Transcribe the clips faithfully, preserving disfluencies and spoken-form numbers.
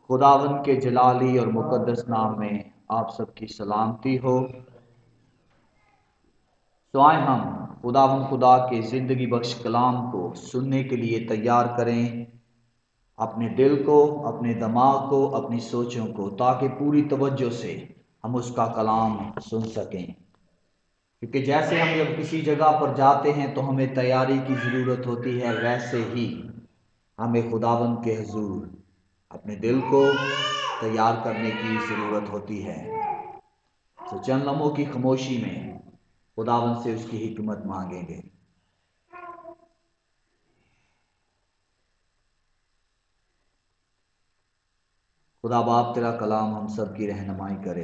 خداوند کے جلالی اور مقدس نام میں آپ سب کی سلامتی ہو۔ تو آئیں ہم خداوند خدا کے زندگی بخش کلام کو سننے کے لیے تیار کریں، اپنے دل کو، اپنے دماغ کو، اپنی سوچوں کو، تاکہ پوری توجہ سے ہم اس کا کلام سن سکیں۔ کیونکہ جیسے ہم جب کسی جگہ پر جاتے ہیں تو ہمیں تیاری کی ضرورت ہوتی ہے، ویسے ہی ہمیں خداوند کے حضور اپنے دل کو تیار کرنے کی ضرورت ہوتی ہے۔ تو چند لمحوں کی خاموشی میں خداوند سے اس کی حکمت مانگیں گے۔ خدا باپ تیرا کلام ہم سب کی رہنمائی کرے۔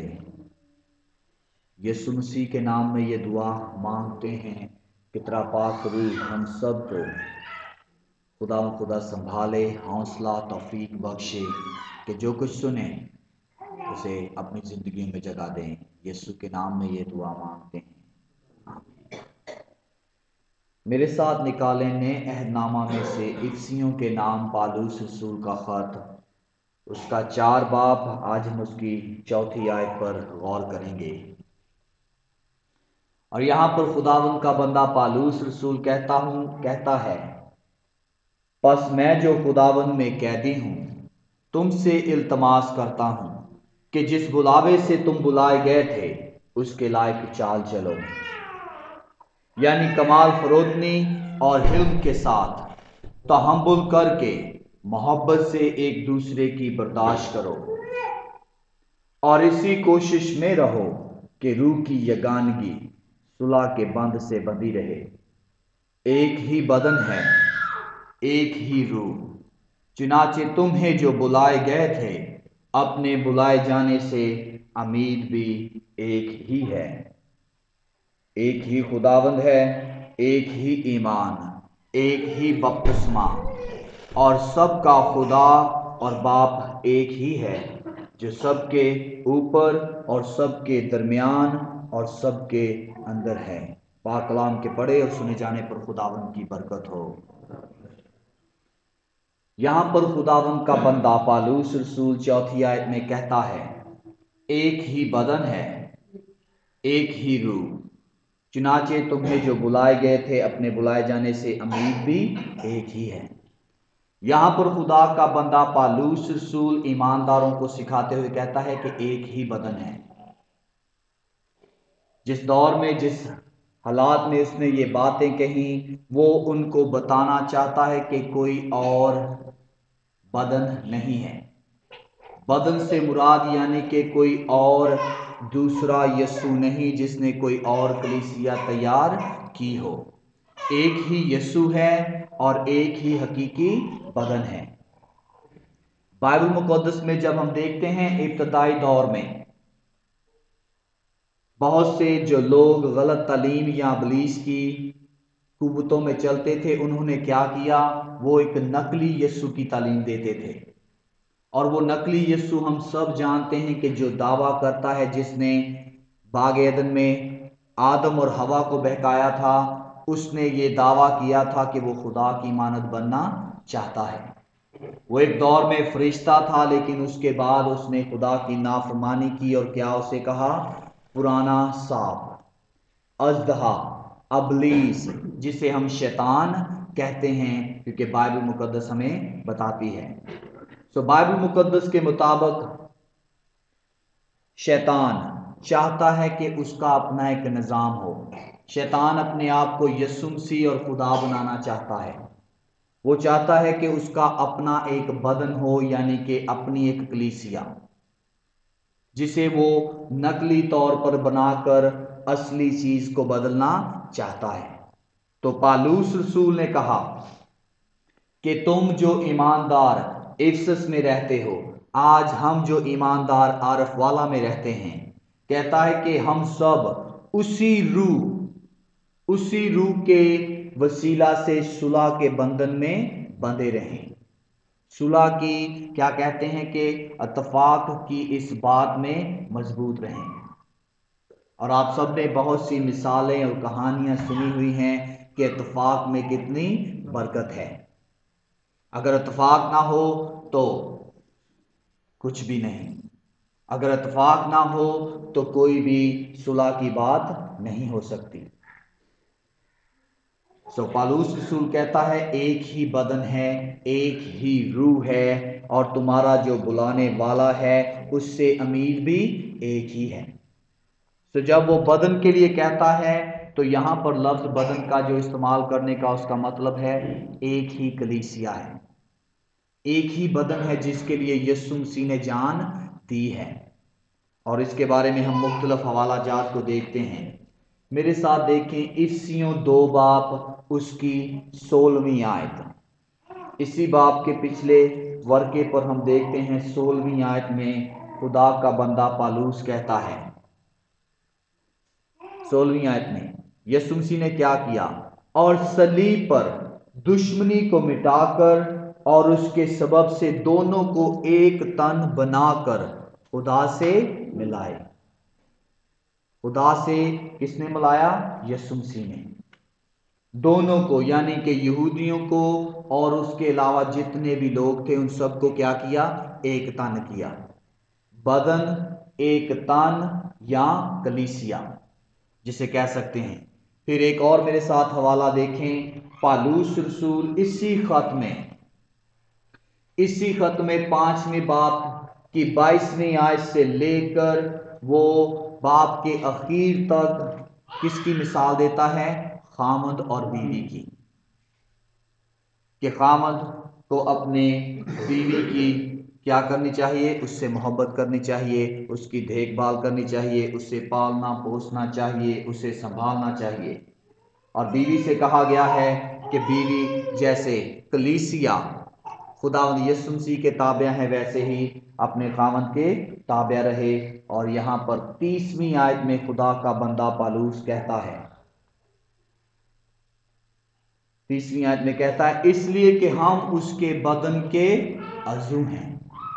یسوع مسیح کے نام میں یہ دعا مانگتے ہیں کہ تیرا پاک روح ہم سب کو خدا خدا سنبھالے، حوصلہ توفیق بخشے کہ جو کچھ سنیں اسے اپنی زندگی میں جگہ دیں۔ یسوع کے نام میں یہ دعا مانگتے ہیں، آمین۔ میرے ساتھ نکالیں نئے عہد نامہ میں سے افسیوں کے نام پالوس رسول کا خط، اس کا چار باب۔ آج ہم اس کی چوتھی آیت پر غور کریں گے۔ اور یہاں پر خداوند کا بندہ پالوس رسول کہتا ہوں کہتا ہے، پس میں جو خداوند میں قیدی ہوں تم سے التماس کرتا ہوں کہ جس بلاوے سے تم بلائے گئے تھے اس کے لائق چال چلو، یعنی کمال فروتنی اور حلم کے ساتھ تحمل کر کے محبت سے ایک دوسرے کی برداشت کرو، اور اسی کوشش میں رہو کہ روح کی یگانگی صلح کے بند سے بندھی رہے۔ ایک ہی بدن ہے، ایک ہی روح، چنانچہ تمہیں جو بلائے گئے تھے اپنے بلائے جانے سے امید بھی ایک ہی ہے۔ ایک ہی خداوند ہے، ایک ہی ایمان، ایک ہی بپتسمہ، اور سب کا خدا اور باپ ایک ہی ہے، جو سب کے اوپر اور سب کے درمیان اور سب کے اندر ہے۔ پاک کلام کے پڑھے اور سنے جانے پر خداوند کی برکت ہو۔ یہاں پر خداوند کا بندہ پالوس رسول چوتھی آیت میں کہتا ہے، ایک ہی بدن ہے، ایک ہی روح، چنانچہ تمہیں جو بلائے گئے تھے اپنے بلائے جانے سے امید بھی ایک ہی ہے۔ یہاں پر خدا کا بندہ پالوس رسول ایمانداروں کو سکھاتے ہوئے کہتا ہے کہ ایک ہی بدن ہے۔ جس دور میں، جس حالات میں اس نے یہ باتیں کہیں، وہ ان کو بتانا چاہتا ہے کہ کوئی اور بدن نہیں ہے۔ بدن سے مراد یعنی کہ کوئی اور دوسرا یسوع نہیں جس نے کوئی اور کلیسیا تیار کی ہو۔ ایک ہی یسوع ہے اور ایک ہی حقیقی بدن ہے۔ بائبل مقدس میں جب ہم دیکھتے ہیں ابتدائی دور میں بہت سے جو لوگ غلط تعلیم یا ابلیس کی قوتوں میں چلتے تھے، انہوں نے کیا کیا؟ وہ ایک نقلی یسوع کی تعلیم دیتے تھے، اور وہ نقلی یسوع ہم سب جانتے ہیں کہ جو دعویٰ کرتا ہے، جس نے باغ ایدن میں آدم اور حوا کو بہکایا تھا، اس نے یہ دعویٰ کیا تھا کہ وہ خدا کی مانند بننا چاہتا ہے۔ وہ ایک دور میں فرشتہ تھا، لیکن اس کے بعد اس نے خدا کی نافرمانی کی اور کیا اسے کہا؟ پرانا سانپ، اژدہا، ابلیس، جسے ہم شیطان کہتے ہیں، کیونکہ بائبل مقدس ہمیں بتاتی ہے۔ سو بائبل مقدس کے مطابق شیطان چاہتا ہے کہ اس کا اپنا ایک نظام ہو۔ شیطان اپنے آپ کو یسوع مسیح اور خدا بنانا چاہتا ہے۔ وہ چاہتا ہے کہ اس کا اپنا ایک بدن ہو، یعنی کہ اپنی ایک کلیسیا، جسے وہ نقلی طور پر بنا کر اصلی چیز کو بدلنا چاہتا ہے۔ تو پالوس رسول نے کہا کہ تم جو ایماندار افسس میں رہتے ہو، آج ہم جو ایماندار عارف والا میں رہتے ہیں، کہتا ہے کہ ہم سب اسی روح اسی روح کے وسیلہ سے صلح کے بندھن میں بندھے رہیں۔ صلح کی کیا کہتے ہیں کہ اتفاق کی اس بات میں مضبوط رہیں۔ اور آپ سب نے بہت سی مثالیں اور کہانیاں سنی ہوئی ہیں کہ اتفاق میں کتنی برکت ہے۔ اگر اتفاق نہ ہو تو کچھ بھی نہیں۔ اگر اتفاق نہ ہو تو کوئی بھی صلح کی بات نہیں ہو سکتی۔ سو پالوس رسول کہتا ہے ایک ہی بدن ہے، ایک ہی روح ہے، اور تمہارا جو بلانے والا ہے اس سے امیر بھی ایک ہی ہے۔ تو جب وہ بدن کے لیے کہتا ہے تو یہاں پر لفظ بدن کا جو استعمال کرنے کا اس کا مطلب ہے ایک ہی کلیسیا ہے، ایک ہی بدن ہے جس کے لیے یسوع مسیح نے جان دی ہے۔ اور اس کے بارے میں ہم مختلف حوالہ جات کو دیکھتے ہیں۔ میرے ساتھ دیکھیں افسیوں دو باپ اس کی سولہویں آیت۔ اسی باپ کے پچھلے ورقے پر ہم دیکھتے ہیں سولہویں آیت میں خدا کا بندہ پالوس کہتا ہے، سولہویں آیت میں یسوع مسیح نے کیا کیا؟ اور صلیب پر دشمنی کو مٹا کر اور اس کے سبب سے دونوں کو ایک تن بنا کر خدا سے ملائے۔ خدا سے کس نے ملایا؟ یسوع مسیح نے۔ دونوں کو یعنی کہ یہودیوں کو اور اس کے علاوہ جتنے بھی لوگ تھے ان سب کو کیا کیا؟ ایک تن کیا۔ بدن، ایک تن یا کلیسیا جسے کہہ سکتے ہیں۔ پھر ایک اور میرے ساتھ حوالہ دیکھیں، پالوس رسول اسی خط میں اسی خط میں پانچویں باپ کی بائیسویں آیت سے لے کر وہ باپ کے اخیر تک کس کی مثال دیتا ہے؟ خامند اور بیوی کی، کہ خامند کو اپنے بیوی کی کیا کرنی چاہیے؟ اس سے محبت کرنی چاہیے، اس کی دیکھ بھال کرنی چاہیے، اس سے پالنا پوسنا چاہیے، اسے سنبھالنا چاہیے۔ اور بیوی سے کہا گیا ہے کہ بیوی جیسے کلیسیا خداوند یسوع مسیح کے تابع ہیں ویسے ہی اپنے خامند کے تابع رہے۔ اور یہاں پر تیسویں آیت میں خدا کا بندہ پالوس کہتا ہے، تیسویں آیت میں کہتا ہے اس لیے کہ ہم اس کے بدن کے عضو ہیں۔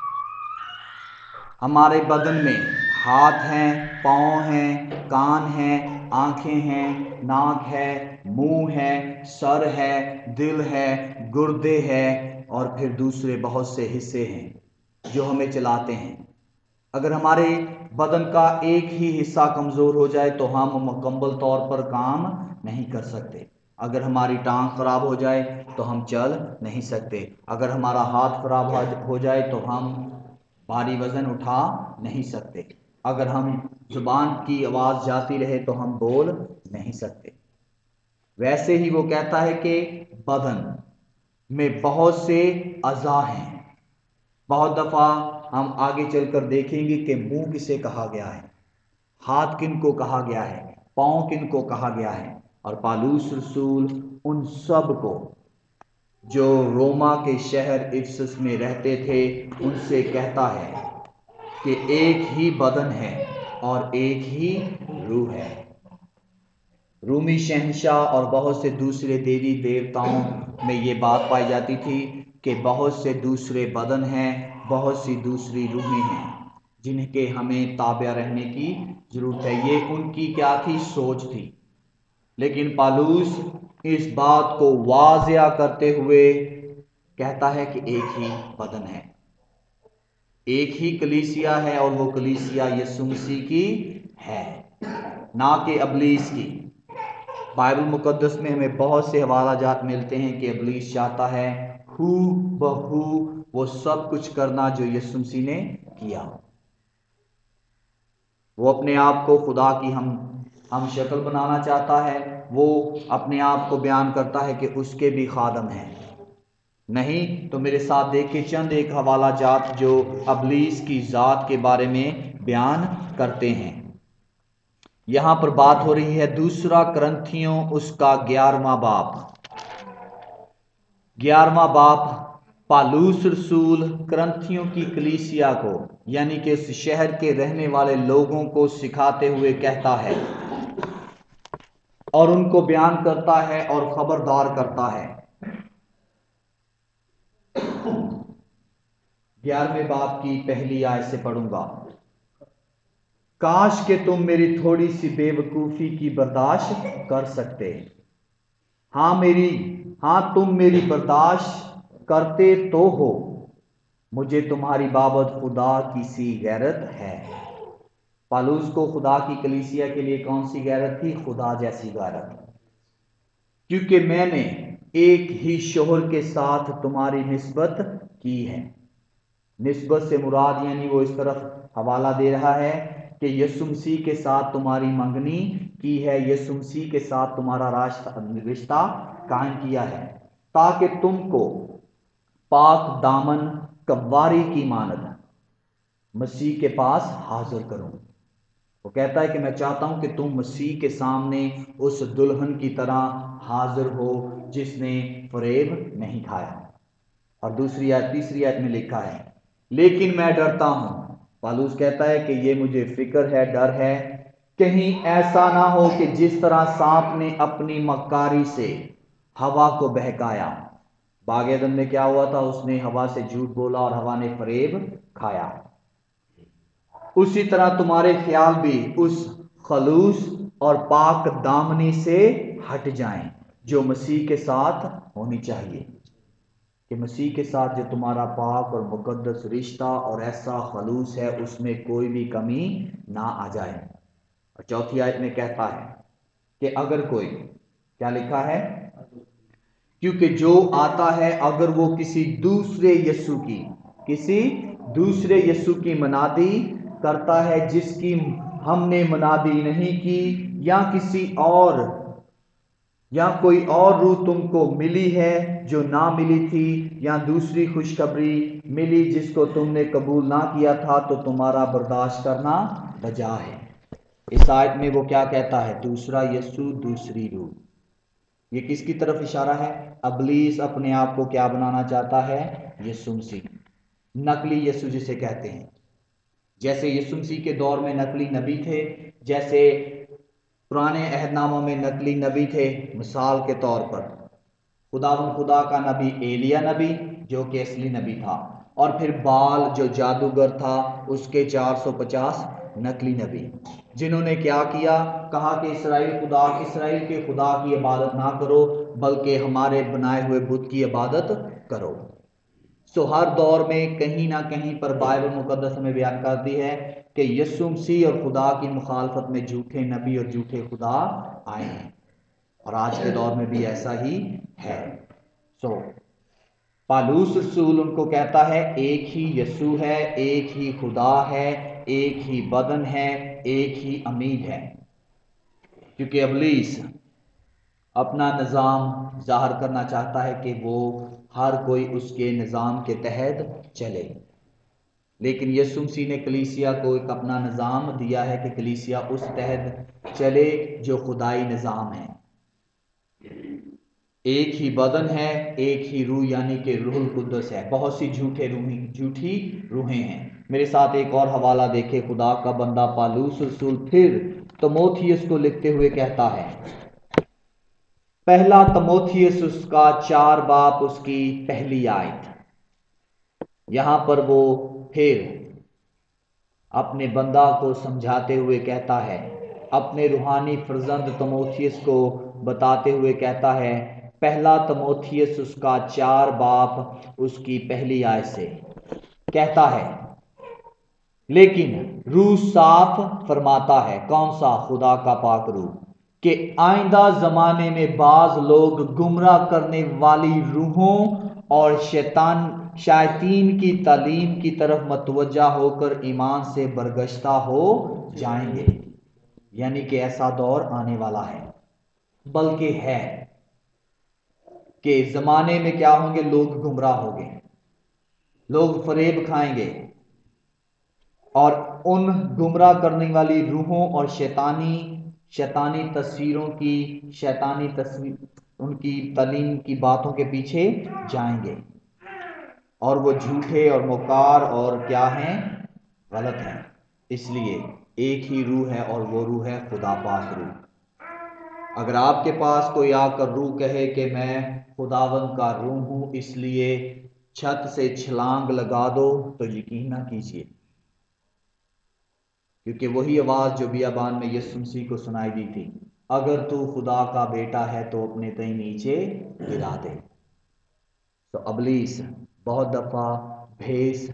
ہمارے بدن میں ہاتھ ہیں، پاؤں ہیں، کان ہیں، آنکھیں ہیں، ناک ہے، منہ ہے، سر ہے، دل ہے، گردے ہے، اور پھر دوسرے بہت سے حصے ہیں جو ہمیں چلاتے ہیں۔ اگر ہمارے بدن کا ایک ہی حصہ کمزور ہو جائے تو ہم مکمل طور پر کام نہیں کر سکتے۔ اگر ہماری ٹانگ خراب ہو جائے تو ہم چل نہیں سکتے۔ اگر ہمارا ہاتھ خراب ہو جائے تو ہم بھاری وزن اٹھا نہیں سکتے۔ اگر ہم زبان کی آواز جاتی رہے تو ہم بول نہیں سکتے۔ ویسے ہی وہ کہتا ہے کہ بدن میں بہت سے اعضاء ہیں۔ بہت دفعہ ہم آگے چل کر دیکھیں گے کہ منہ کسے کہا گیا ہے، ہاتھ کن کو کہا گیا ہے، پاؤں کن کو کہا گیا ہے۔ اور پالوس رسول ان سب کو جو روما کے شہر افسس میں رہتے تھے ان سے کہتا ہے کہ ایک ہی بدن ہے اور ایک ہی روح ہے۔ رومی شہنشاہ اور بہت سے دوسرے دیوی دیوتاؤں میں یہ بات پائی جاتی تھی کہ بہت سے دوسرے بدن ہیں، بہت سی دوسری روحیں ہیں جن کے ہمیں تابع رہنے کی ضرورت ہے۔ یہ ان کی کیا تھی؟ سوچ تھی۔ لیکن پالوس اس بات کو واضح کرتے ہوئے کہتا ہے کہ ایک ہی بدن ہے، ایک ہی کلیسیا ہے، اور وہ کلیسیا یسوع مسیح کی ہے، نہ کہ ابلیس کی۔ بائبل مقدس میں ہمیں بہت سے حوالہ جات ملتے ہیں کہ ابلیس چاہتا ہے ہو بہو وہ سب کچھ کرنا جو یسوع مسیح نے کیا۔ وہ اپنے آپ کو خدا کی ہم ہم شکل بنانا چاہتا ہے۔ وہ اپنے آپ کو بیان کرتا ہے کہ اس کے بھی خادم ہیں۔ نہیں تو میرے ساتھ دیکھیں چند ایک حوالہ جات جو ابلیس کی ذات کے بارے میں بیان کرتے ہیں۔ یہاں پر بات ہو رہی ہے دوسرا کرنتھیوں اس کا گیارہواں باپ گیارہواں باپ پالوس رسول کرنتھیوں کی کلیسیا کو یعنی کہ اس شہر کے رہنے والے لوگوں کو سکھاتے ہوئے کہتا ہے اور ان کو بیان کرتا ہے اور خبردار کرتا ہے۔ گیارہویں باپ کی پہلی آیت سے پڑھوں گا، کاش کہ تم میری تھوڑی سی بے وقوفی کی برداشت کر سکتے۔ ہاں میری ہاں تم میری برداشت کرتے تو ہو، مجھے تمہاری بابت خدا کی سی غیرت ہے۔ پالوس کو خدا کی کلیسیا کے لیے کون سی غیرت تھی؟ خدا جیسی غیرت، کیونکہ میں نے ایک ہی شوہر کے ساتھ تمہاری نسبت کی ہے۔ نسبت سے مراد یعنی وہ اس طرف حوالہ دے رہا ہے کہ یسوع مسیح کے ساتھ تمہاری منگنی کی ہے، یسوع مسیح کے ساتھ تمہارا رشتہ قائم کیا ہے، تاکہ تم کو پاک دامن کنواری کی مانند مسیح کے پاس حاضر کروں۔ وہ کہتا ہے کہ میں چاہتا ہوں کہ تم مسیح کے سامنے اس دلہن کی طرح حاضر ہو جس نے فریب نہیں کھایا۔ اور دوسری آیت تیسری آیت میں لکھا ہے، لیکن میں ڈرتا ہوں۔ پالوس کہتا ہے کہ یہ مجھے فکر ہے، ڈر ہے، کہیں ایسا نہ ہو کہ جس طرح سانپ نے اپنی مکاری سے ہوا کو بہکایا۔ باغ عدن میں کیا ہوا تھا؟ اس نے ہوا سے جھوٹ بولا اور ہوا نے فریب کھایا۔ اسی طرح تمہارے خیال بھی اس خلوص اور پاک دامنی سے ہٹ جائیں جو مسیح کے ساتھ ہونی چاہیے، کہ مسیح کے ساتھ جو تمہارا پاک اور مقدس رشتہ اور ایسا خلوص ہے اس میں کوئی بھی کمی نہ آ جائے۔ اور چوتھی آیت میں کہتا ہے کہ اگر کوئی، کیا لکھا ہے؟ کیونکہ جو آتا ہے اگر وہ کسی دوسرے یسوع کی کسی دوسرے یسوع کی منادی کرتا ہے جس کی ہم نے منادی نہیں کی، یا کسی اور یا کوئی اور روح تم کو ملی ہے جو نہ ملی تھی، یا دوسری خوشخبری ملی جس کو تم نے قبول نہ کیا تھا، تو تمہارا برداشت کرنا بجا ہے۔ اس آیت میں وہ کیا کہتا ہے؟ دوسرا یسوع، دوسری روح۔ یہ کس کی طرف اشارہ ہے؟ ابلیس اپنے آپ کو کیا بنانا چاہتا ہے؟ یسوع مسیح، نقلی یسوع جسے کہتے ہیں۔ جیسے یسوع مسیح کے دور میں نقلی نبی تھے، جیسے پرانے عہد ناموں میں نقلی نبی تھے، مثال کے طور پر خدا خدا کا نبی ایلیا نبی جو کہ اصلی نبی تھا، اور پھر بال جو جادوگر تھا اس کے چار سو پچاس نقلی نبی، جنہوں نے کیا کیا؟ کہا کہ اسرائیل خدا اسرائیل کے خدا کی عبادت نہ کرو بلکہ ہمارے بنائے ہوئے بت کی عبادت کرو۔ سو ہر دور میں کہیں نہ کہیں پر بائبل مقدس میں بیان کرتی ہے کہ یسوع مسیح اور خدا کی مخالفت میں جھوٹے نبی اور جھوٹے خدا آئے ہیں، اور آج کے دور میں بھی ایسا ہی ہے۔ سو پالوس رسول ان کو کہتا ہے ایک ہی یسوع ہے، ایک ہی خدا ہے، ایک ہی بدن ہے، ایک ہی امید ہے، کیونکہ ابلیس اپنا نظام ظاہر کرنا چاہتا ہے کہ وہ ہر کوئی اس کے نظام کے تحت چلے، لیکن یسوع مسیح نے کلیسیا کو ایک اپنا نظام دیا ہے کہ کلیسیا اس تحت چلے جو خدائی نظام ہے۔ ایک ہی بدن ہے، ایک ہی روح یعنی کہ روح القدس ہے۔ بہت سی جھوٹے روحیں جھوٹی روحیں ہیں۔ میرے ساتھ ایک اور حوالہ دیکھے، خدا کا بندہ پالوس رسول پھر تموتھیوس کو لکھتے ہوئے کہتا ہے، پہلا تموتھیوس اس کا چار باب اس کی پہلی آیت، یہاں پر وہ پھر اپنے بندہ کو سمجھاتے ہوئے کہتا ہے، اپنے روحانی فرزند تموتھیوس کو بتاتے ہوئے کہتا ہے، پہلا تموتھیوس اس کا چار باب اس کی پہلی آیت سے کہتا ہے، لیکن روح صاف فرماتا ہے، کون سا؟ خدا کا پاک روح، کہ آئندہ زمانے میں بعض لوگ گمراہ کرنے والی روحوں اور شیطان شیاطین کی تعلیم کی طرف متوجہ ہو کر ایمان سے برگشتہ ہو جائیں گے۔ یعنی کہ ایسا دور آنے والا ہے، بلکہ ہے کہ زمانے میں کیا ہوں گے؟ لوگ گمراہ ہوں گے، لوگ فریب کھائیں گے، اور ان گمراہ کرنے والی روحوں اور شیطانی شیطانی تصویروں کی شیطانی تصویر ان کی تعلیم کی باتوں کے پیچھے جائیں گے، اور وہ جھوٹے اور مکار اور کیا ہیں؟ غلط ہیں۔ اس لیے ایک ہی روح ہے، اور وہ روح ہے خدا پاک روح۔ اگر آپ کے پاس کوئی آ کر روح کہے کہ میں خداوند کا روح ہوں اس لیے چھت سے چھلانگ لگا دو، تو یقین نہ کیجیے، کیونکہ وہی آواز جو بیابان میں یسوع مسیح کو سنائی دی تھی، اگر تو خدا کا بیٹا ہے تو اپنے تئیں نیچے گرا دے۔ تو ابلیس بہت دفعہ भेष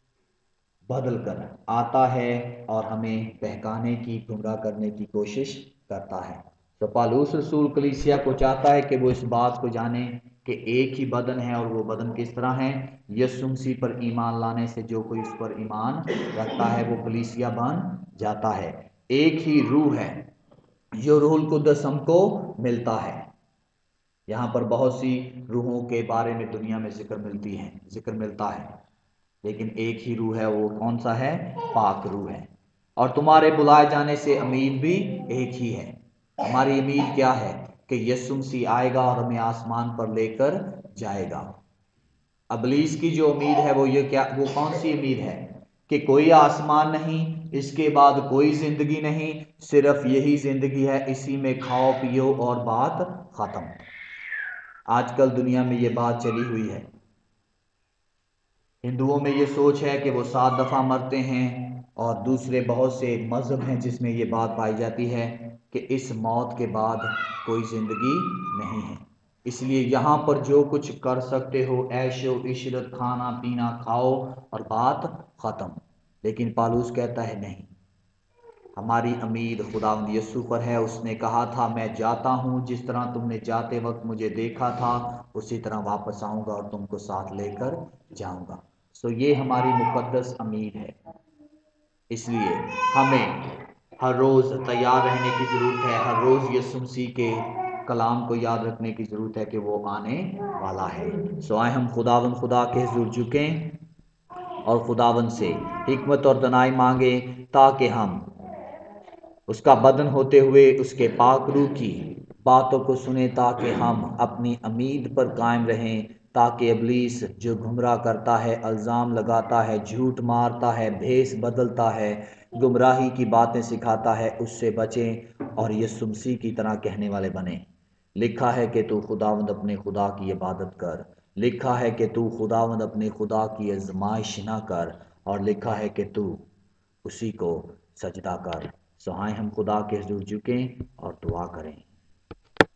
बदल कर आता है और हमें बहकाने की, गुमराह करने की कोशिश करता है। तो पालूस रसूल कलीसिया को चाहता है कि वो इस बात को जाने कि एक ही बदन है, और वो बदन किस तरह है। यीशु मसीह पर ईमान लाने से जो कोई उस पर ईमान रखता है वो कलीसिया बन जाता है। एक ही रूह है जो रूहुल कुद्दस हमको मिलता है। यहाँ पर बहुत सी रूहों के बारे में दुनिया में जिक्र मिलती है, जिक्र मिलता है, लेकिन एक ही रूह है। वो कौन सा है? पाक रूह है। और तुम्हारे बुलाए जाने से उम्मीद भी एक ही है। हमारी उम्मीद क्या है? कि यीशु मसीह आएगा और हमें आसमान पर लेकर जाएगा। इब्लीस की जो उम्मीद है वो ये क्या, वो कौन सी उम्मीद है? कि कोई आसमान नहीं, इसके बाद कोई जिंदगी नहीं, सिर्फ यही जिंदगी है, इसी में खाओ पियो और बात खत्म। आजकल दुनिया में ये बात चली हुई है। हिंदुओं में ये सोच है कि वो सात दफ़ा मरते हैं, और दूसरे बहुत से मज़हब हैं जिसमें ये बात पाई जाती है कि इस मौत के बाद कोई ज़िंदगी नहीं है। इसलिए यहाँ पर जो कुछ कर सकते हो, ऐशो इशरत, खाना पीना, खाओ और बात ख़त्म। लेकिन पालूस कहता है नहीं, हमारी उम्मीद खुदावंद यीशु पर है। उसने कहा था मैं जाता हूँ, जिस तरह तुमने जाते वक्त मुझे देखा था उसी तरह वापस आऊँगा और तुमको साथ लेकर जाऊँगा। सो ये हमारी मुकद्दस उम्मीद है। इसलिए हमें हर रोज़ तैयार रहने की ज़रूरत है। हर रोज़ यीशु मसीह के कलाम को याद रखने की ज़रूरत है कि वो आने वाला है। सो आए हम खुदावंद खुदा के हुज़ूर झुकें और खुदावंद से हिकमत और दनाई मांगे, ताकि हम उसका बदन होते हुए उसके पाक रूह की बातों को सुने, ताकि हम अपनी उम्मीद पर कायम रहें, ताकि इब्लीस जो गुमराह करता है, इल्ज़ाम लगाता है, झूठ मारता है, भेष बदलता है, गुमराही की बातें सिखाता है, उससे बचें और यीशु मसीह की तरह कहने वाले बने। लिखा है कि तू खुदावंद अपने खुदा की इबादत कर, लिखा है कि तू खुदावंद अपने खुदा की आजमाइश ना कर, और लिखा है कि तू उसी को सजदा कर। सो आए हम खुदा के हुज़ूर झुकें और दुआ करें।